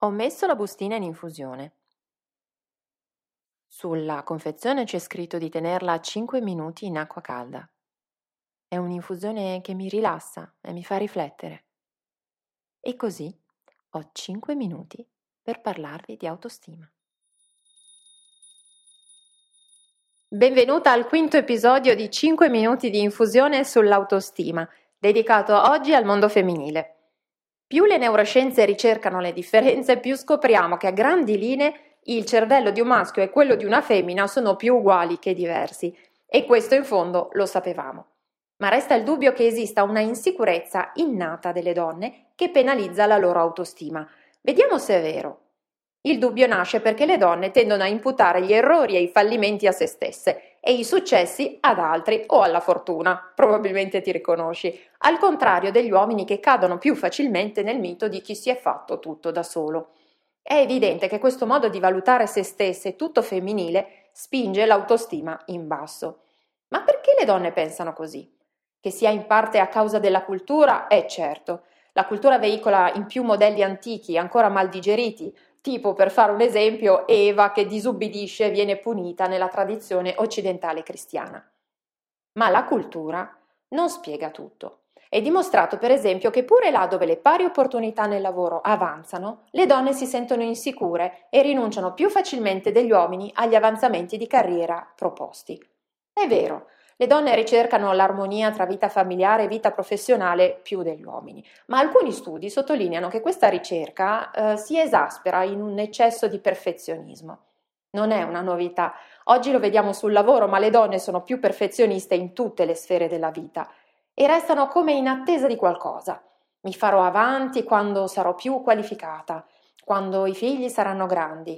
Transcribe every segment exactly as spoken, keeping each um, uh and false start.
Ho messo la bustina in infusione. Sulla confezione c'è scritto di tenerla cinque minuti in acqua calda. È un'infusione che mi rilassa e mi fa riflettere. E così ho cinque minuti per parlarvi di autostima. Benvenuta al quinto episodio di cinque minuti di infusione sull'autostima, dedicato oggi al mondo femminile. Più le neuroscienze ricercano le differenze, più scopriamo che a grandi linee il cervello di un maschio e quello di una femmina sono più uguali che diversi, e questo in fondo lo sapevamo. Ma resta il dubbio che esista una insicurezza innata delle donne che penalizza la loro autostima. Vediamo se è vero. Il dubbio nasce perché le donne tendono a imputare gli errori e i fallimenti a se stesse e i successi ad altri o alla fortuna, probabilmente ti riconosci, al contrario degli uomini che cadono più facilmente nel mito di chi si è fatto tutto da solo. È evidente che questo modo di valutare se stesse tutto femminile spinge l'autostima in basso. Ma perché le donne pensano così? Che sia in parte a causa della cultura è certo. La cultura veicola in più modelli antichi, ancora mal digeriti, tipo, per fare un esempio, Eva che disubbidisce viene punita nella tradizione occidentale cristiana. Ma la cultura non spiega tutto. È dimostrato, per esempio, che pure là dove le pari opportunità nel lavoro avanzano, le donne si sentono insicure e rinunciano più facilmente degli uomini agli avanzamenti di carriera proposti. È vero, le donne ricercano l'armonia tra vita familiare e vita professionale più degli uomini, ma alcuni studi sottolineano che questa ricerca eh, si esaspera in un eccesso di perfezionismo. Non è una novità, oggi lo vediamo sul lavoro, ma le donne sono più perfezioniste in tutte le sfere della vita e restano come in attesa di qualcosa. Mi farò avanti quando sarò più qualificata, quando i figli saranno grandi,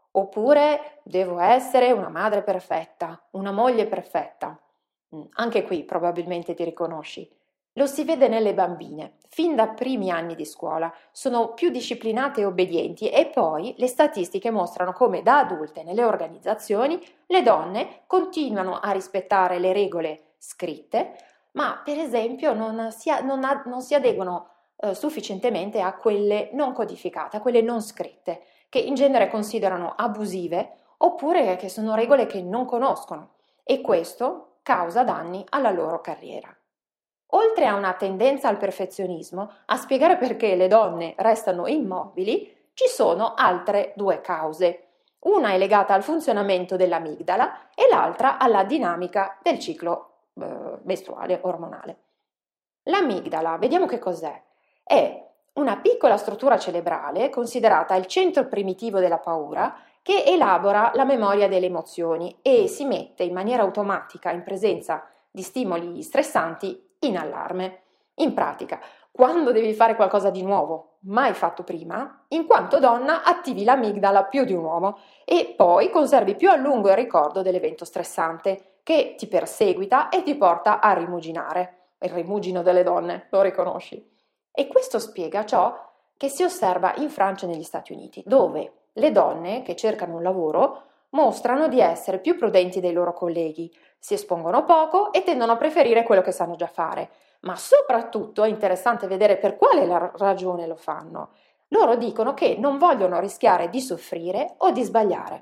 oppure devo essere una madre perfetta, una moglie perfetta. Anche qui probabilmente ti riconosci. Lo si vede nelle bambine, fin da primi anni di scuola, sono più disciplinate e obbedienti e poi le statistiche mostrano come da adulte nelle organizzazioni le donne continuano a rispettare le regole scritte, ma per esempio non si, non a, non si adeguano eh, sufficientemente a quelle non codificate, a quelle non scritte, che in genere considerano abusive oppure che sono regole che non conoscono, e questo causa danni alla loro carriera. Oltre a una tendenza al perfezionismo, a spiegare perché le donne restano immobili, ci sono altre due cause. Una è legata al funzionamento dell'amigdala e l'altra alla dinamica del ciclo eh, mestruale ormonale. L'amigdala, vediamo che cos'è. È una piccola struttura cerebrale considerata il centro primitivo della paura che elabora la memoria delle emozioni e si mette in maniera automatica in presenza di stimoli stressanti in allarme. In pratica, quando devi fare qualcosa di nuovo, mai fatto prima, in quanto donna attivi l'amigdala più di un uomo e poi conservi più a lungo il ricordo dell'evento stressante che ti perseguita e ti porta a rimuginare. Il rimugino delle donne, lo riconosci? E questo spiega ciò che si osserva in Francia e negli Stati Uniti, dove le donne che cercano un lavoro mostrano di essere più prudenti dei loro colleghi, si espongono poco e tendono a preferire quello che sanno già fare, ma soprattutto è interessante vedere per quale ragione lo fanno. Loro dicono che non vogliono rischiare di soffrire o di sbagliare.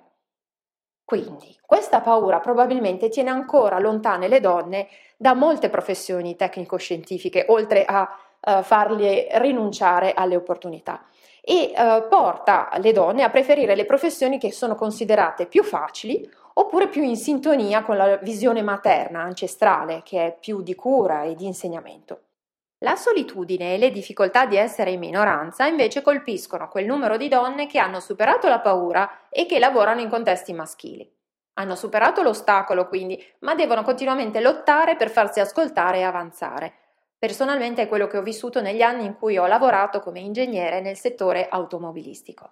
Quindi questa paura probabilmente tiene ancora lontane le donne da molte professioni tecnico-scientifiche, oltre a uh, farle rinunciare alle opportunità, e uh, porta le donne a preferire le professioni che sono considerate più facili oppure più in sintonia con la visione materna, ancestrale, che è più di cura e di insegnamento. La solitudine e le difficoltà di essere in minoranza invece colpiscono quel numero di donne che hanno superato la paura e che lavorano in contesti maschili. Hanno superato l'ostacolo quindi, ma devono continuamente lottare per farsi ascoltare e avanzare. Personalmente è quello che ho vissuto negli anni in cui ho lavorato come ingegnere nel settore automobilistico.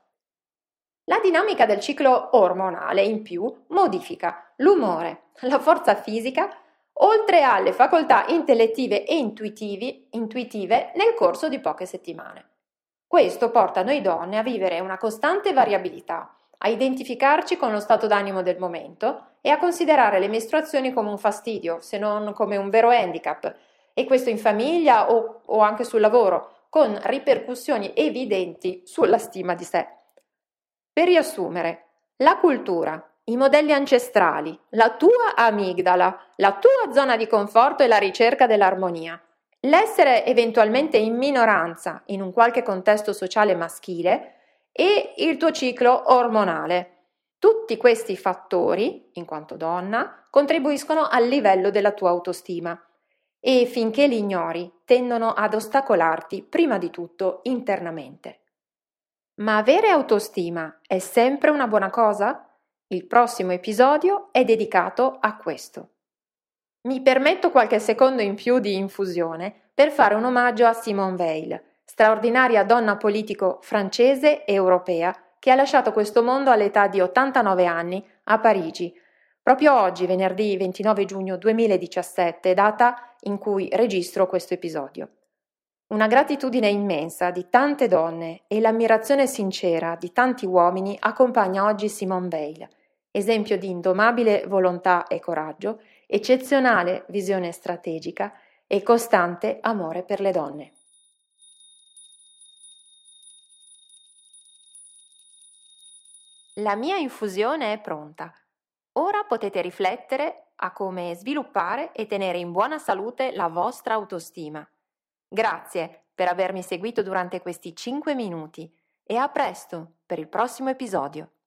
La dinamica del ciclo ormonale, in più, modifica l'umore, la forza fisica, oltre alle facoltà intellettive e intuitivi, intuitive nel corso di poche settimane. Questo porta noi donne a vivere una costante variabilità, a identificarci con lo stato d'animo del momento e a considerare le mestruazioni come un fastidio, se non come un vero handicap, e questo in famiglia o, o anche sul lavoro, con ripercussioni evidenti sulla stima di sé. Per riassumere, la cultura, i modelli ancestrali, la tua amigdala, la tua zona di conforto e la ricerca dell'armonia, l'essere eventualmente in minoranza in un qualche contesto sociale maschile e il tuo ciclo ormonale. Tutti questi fattori, in quanto donna, contribuiscono al livello della tua autostima e finché li ignori tendono ad ostacolarti prima di tutto internamente. Ma avere autostima è sempre una buona cosa? Il prossimo episodio è dedicato a questo. Mi permetto qualche secondo in più di infusione per fare un omaggio a Simone Veil, straordinaria donna politico francese e europea che ha lasciato questo mondo all'età di ottantanove anni a Parigi, proprio oggi, venerdì ventinove giugno duemiladiciassette, data in cui registro questo episodio. Una gratitudine immensa di tante donne e l'ammirazione sincera di tanti uomini accompagna oggi Simone Veil, esempio di indomabile volontà e coraggio, eccezionale visione strategica e costante amore per le donne. La mia infusione è pronta. Ora potete riflettere a come sviluppare e tenere in buona salute la vostra autostima. Grazie per avermi seguito durante questi cinque minuti e a presto per il prossimo episodio.